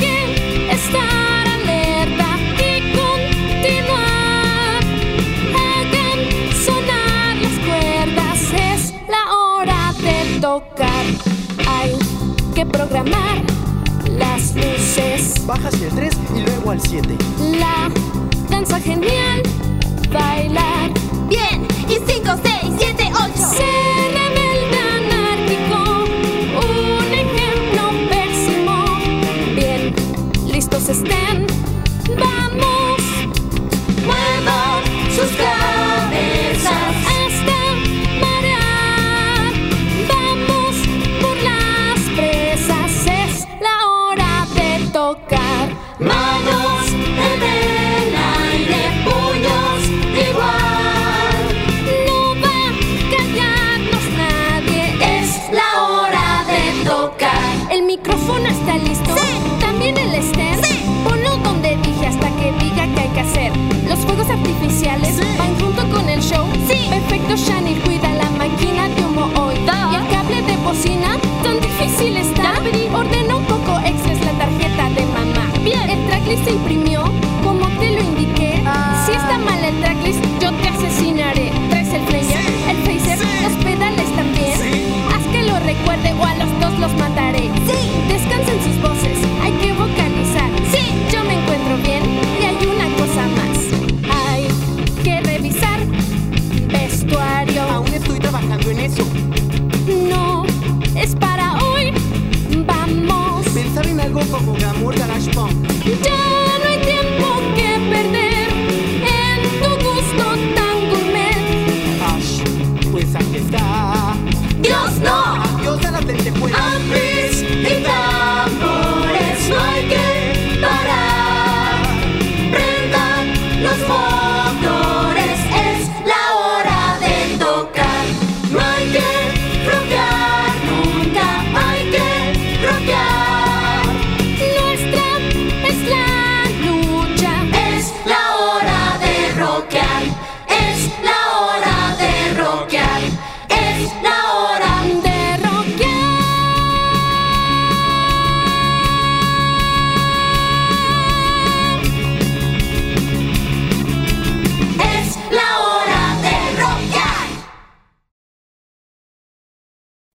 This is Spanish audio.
que estar alerta y continuar. Hagan sonar las cuerdas, es la hora de tocar. Hay que programar las luces. Bajas el 3 y luego al 7. La danza genial, bailar. Bien, y 5, 6, 7, 8. Ser rebelde anárquico, un ejemplo pésimo. Bien, listos estén, vamos. Muevan sus cabezas Hasta marear, vamos por las presas, es la hora de tocar. manos en el aire, puños igual. No va a callarnos nadie, Es la hora de tocar. el micrófono está listo. Sí. También el stand. Sí. Ponlo donde dije hasta que diga que hay que hacer. Los fuegos artificiales Sí. van junto con el show. Sí. Perfecto, Shani, cuida la máquina de humo hoy. Da. Y el cable de bocina, tan difícil está. Ordena un poco extra, es la tarjeta de mamá. Bien. El tracklist se imprimió como te lo indiqué. Si está mal el tracklist, yo te asesinaré. ¿Traes el player, el phaser, los pedales también? Haz que lo recuerde o a los dos los mataré. Sí. Descansen sus voces, hay que vocalizar. Sí. Yo me encuentro bien y hay una cosa más. Hay que revisar vestuario. Aún estoy trabajando en eso. No es para hoy. Vamos. Pensar en algo como Glamour Garage Punk. Yo